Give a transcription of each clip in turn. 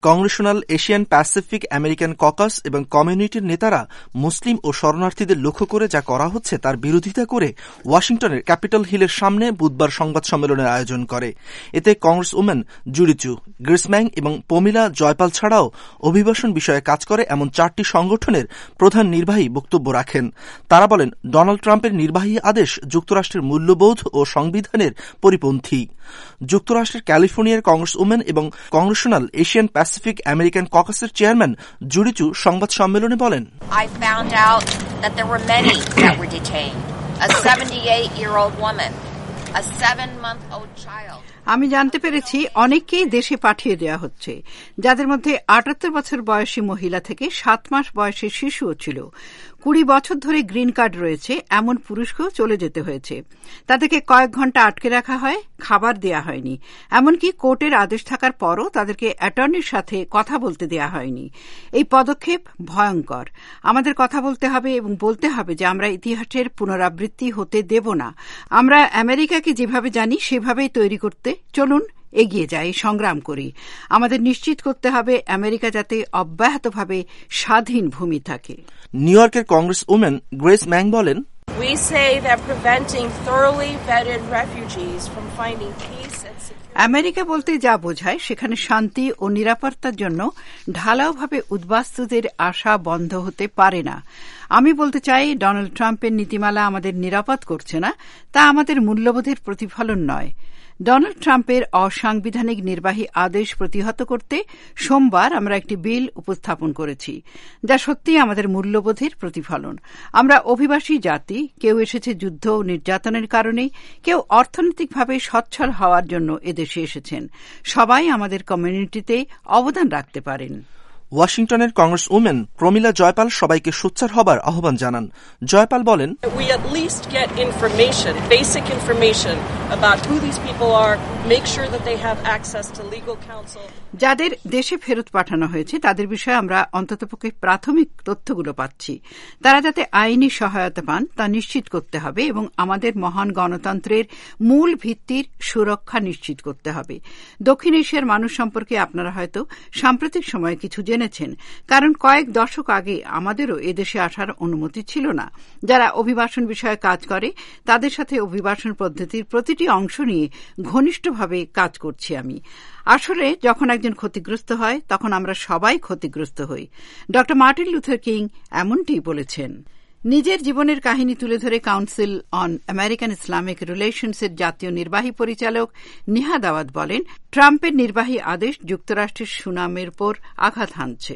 Congressional Asian Pacific American caucus এবং কমিউনিটির নেতারা মুসলিম ও শরণার্থীদের লক্ষ্য করে যা করা হচ্ছে তার বিরোধিতা করে ওয়াশিংটনের ক্যাপিটল হিলের সামনে বুধবার সংবাদ সম্মেলনের আয়োজন করে। এতে কংগ্রেসউম্যান জুডি চু, গ্রিসম্যাং এবং পমিলা জয়পাল ছাড়াও অভিবাসন বিষয়ে কাজ করে এমন 4টি সংগঠনের প্রধান নির্বাহী বক্তব্য রাখেন। তারা বলেন, ডোনাল্ড ট্রাম্পের নির্বাহী আদেশ যুক্তরাষ্ট্রের মূল্যবোধ ও সংবিধানের পরিপন্থী। যুক্তরাষ্ট্রের ক্যালিফোর্নিয়ার কংগ্রেসউম্যান এবং কংগ্রেশনাল এশিয়ান প্যাসিফিক আমেরিকান ককাসের চেয়ারম্যান জুডি চু সংবাদ সম্মেলনে বলেন, I found out that there were many that were detained. A 78-year-old woman, a 7-month-old child. আমি জানতে পেরেছি অনেককেই দেশে পাঠিয়ে দেওয়া হচ্ছে, যাদের মধ্যে 78 বছর বয়সী মহিলা থেকে 7 মাস বয়সী শিশুও ছিল। 20 বছর ধরে গ্রিন কার্ড রয়েছে এমন পুরুষকেও চলে যেতে হয়েছে। তাদেরকে কয়েক ঘন্টা আটকে রাখা হয়, খাবার দেয়া হয়নি, এমনকি কোর্টের আদেশ থাকার পরও তাদেরকে অ্যাটর্নির সাথে কথা বলতে দেয়া হয়নি। এই পদক্ষেপ ভয়ঙ্কর। আমাদের কথা বলতে হবে এবং বলতে হবে যে আমরা ইতিহাসের পুনরাবৃত্তি হতে দেব না। আমরা আমেরিকাকে যেভাবে জানি সেভাবেই তৈরি করতে চলুন এগিয়ে যাই, সংগ্রাম করি। আমাদের নিশ্চিত করতে হবে আমেরিকা যাতে অব্যাহতভাবে স্বাধীন ভূমি থাকে। নিউ ইয়র্কের কংগ্রেসউম্যান গ্রেস ম্যাং বলেন, We say that preventing thoroughly vetted refugees from finding peace and security. America বলতে যা বোঝায় সেখানে শান্তি ও নিরাপত্তার জন্য ঢালাওভাবে উদ্বাস্তুদের আশা বন্ধ হতে পারে না। আমি বলতে চাই, ডোনাল্ড ট্রাম্পের নীতিমালা আমাদের নিরাপদ করছে না, তা আমাদের মূল্যবোধের প্রতিফলন নয়। ডোনাল্ড ট্রাম্পের অসাংবিধানিক নির্বাহী আদেশ প্রতিহত করতে সোমবার আমরা একটি বিল উপস্থাপন করেছি, যা সত্যিই আমাদের মূল্যবোধের প্রতিফলন। আমরা অভিবাসী জাতি, কেউ এসেছে যুদ্ধ ও নির্যাতনের কারণে, কেউ অর্থনৈতিকভাবে সচ্ছল হওয়ার জন্য এদেশে এসেছেন। সবাই আমাদের কমিউনিটিতে অবদান রাখতে পারেন। ওয়াশিংটনের কংগ্রেসউম্যান প্রমিলা জয়পাল সবাইকে সোচ্চার হবার আহ্বান জানান। জয়পাল বলেন, We at least get information, basic information about who these people are, make sure that they have access to legal counsel. যাদের দেশে ফেরত পাঠানো হয়েছে তাদের বিষয়ে আমরা অন্ততপক্ষে প্রাথমিক তথ্যগুলো পাচ্ছি। তারা যাতে আইনি সহায়তা পান তা নিশ্চিত করতে হবে এবং আমাদের মহান গণতন্ত্রের মূল ভিত্তির সুরক্ষা নিশ্চিত করতে হবে। দক্ষিণ এশিয়ার মানুষ সম্পর্কে আপনারা হয়তো সাম্প্রতিক সময়ে কিছু জেনেছেন, কারণ কয়েক দশক আগে আমাদেরও এদেশে আসার অনুমতি ছিল না। যারা অভিবাসন বিষয়ে কাজ করে তাদের সাথে অভিবাসন পদ্ধতির প্রতিটি অংশ নিয়ে ঘনিষ্ঠভাবে কাজ করছি আমি। আসলে যখন একজন ক্ষতিগ্রস্ত হয় তখন আমরা সবাই ক্ষতিগ্রস্ত হই। ড মার্টিন লুথার কিং এমনটি বলেছেন। নিজের জীবনের কাহিনী তুলে ধরে কাউন্সিল অন আমেরিকান ইসলামিক রিলেশনসের জাতীয় নির্বাহী পরিচালক নিহা দাওয়াত বলেন, ট্রাম্পের নির্বাহী আদেশ যুক্তরাষ্ট্রের সুনামের উপর আঘাত হানছে।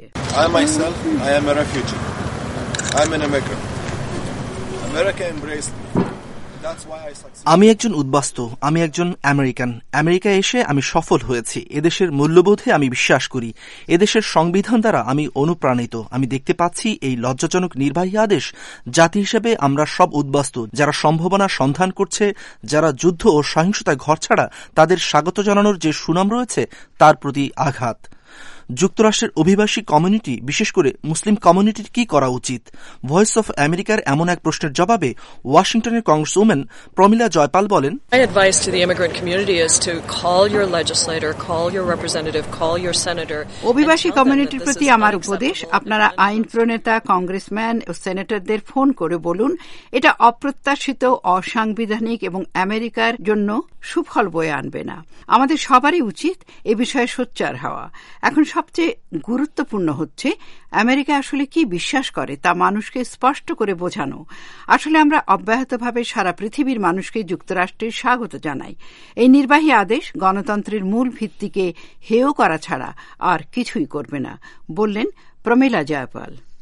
আমি একজন উদ্বাস্তু, আমি একজন আমেরিকান। আমেরিকায় এসে আমি সফল হয়েছি। এদেশের মূল্যবোধে আমি বিশ্বাস করি। এদেশের সংবিধান দ্বারা আমি অনুপ্রাণিত। আমি দেখতে পাচ্ছি এই লজ্জাজনক নির্বাহী আদেশ জাতি হিসেবে আমরা সব উদ্বাস্তু, যারা সম্ভাবনা সন্ধান করছে, যারা যুদ্ধ ও সহিংসতায় ঘরছাড়া, তাদের স্বাগত জানানোর যে সুনাম রয়েছে তার প্রতি আঘাত। যুক্তরাষ্ট্রের অভিবাসী কমিউনিটি, বিশেষ করে মুসলিম কমিউনিটির কি করা উচিত? ভয়েস অফ আমেরিকার এমন এক প্রশ্নের জবাবে ওয়াশিংটনের কংগ্রেসউম্যান প্রমিলা জয়পাল বলেন, My advice to the immigrant community is to call your legislator, call your representative, call your senator. অভিবাসী কমিউনিটির প্রতি আমার উপদেশ, আপনারা আইন প্রণেতা, কংগ্রেসম্যান ও সেনেটরদের ফোন করে বলুন, এটা অপ্রত্যাশিত, অসাংবিধানিক এবং আমেরিকার জন্য সুফল বয়ে আনবে না। আমাদের সবারই উচিত এ বিষয়ে সোচ্চার হওয়া। এখন সবচেয়ে গুরুত্বপূর্ণ হচ্ছে আমেরিকা আসলে কি বিশ্বাস করে তা মানুষকে স্পষ্ট করে বোঝানো। আসলে আমরা অব্যাহতভাবে সারা পৃথিবীর মানুষকে যুক্তরাষ্ট্রের স্বাগত জানাই। এই নির্বাহী আদেশ গণতন্ত্রের মূল ভিত্তিকে হেয় করা ছাড়া আর কিছুই করবে না, বললেন প্রমিলা জয়পাল।